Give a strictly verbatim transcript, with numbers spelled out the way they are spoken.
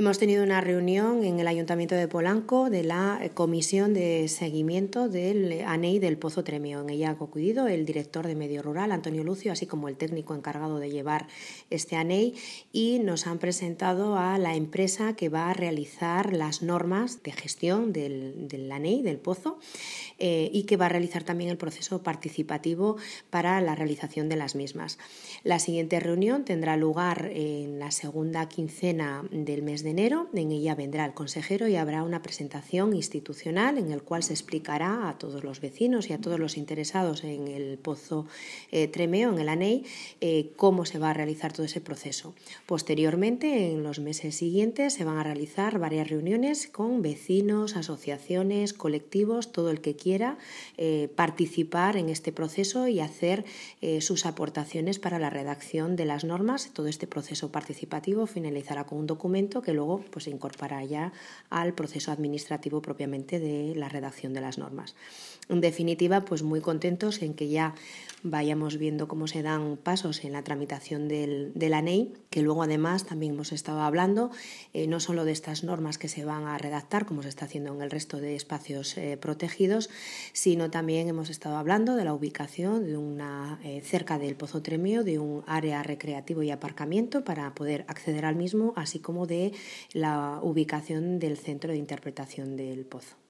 Hemos tenido una reunión en el Ayuntamiento de Polanco de la Comisión de Seguimiento del A N E I del Pozo Tremeo. En ella ha acudido el director de Medio Rural, Antonio Lucio, así como el técnico encargado de llevar este A N E I, y nos han presentado a la empresa que va a realizar las normas de gestión del, del A N E I, del pozo, eh, y que va a realizar también el proceso participativo para la realización de las mismas. La siguiente reunión tendrá lugar en la segunda quincena del mes de enero. En ella vendrá el consejero y habrá una presentación institucional en el cual se explicará a todos los vecinos y a todos los interesados en el Pozo eh, Tremeo, en el A N E I, eh, cómo se va a realizar todo ese proceso. Posteriormente, en los meses siguientes, se van a realizar varias reuniones con vecinos, asociaciones, colectivos, todo el que quiera eh, participar en este proceso y hacer eh, sus aportaciones para la redacción de las normas. Todo este proceso participativo finalizará con un documento que luego pues, se incorporará ya al proceso administrativo propiamente de la redacción de las normas. En definitiva, pues muy contentos en que ya vayamos viendo cómo se dan pasos en la tramitación del, del A N E I, que luego además también hemos estado hablando eh, no solo de estas normas que se van a redactar, como se está haciendo en el resto de espacios eh, protegidos, sino también hemos estado hablando de la ubicación de una eh, cerca del Pozo Tremeo, de un área recreativo y aparcamiento para poder acceder al mismo, así como de la ubicación del centro de interpretación del pozo.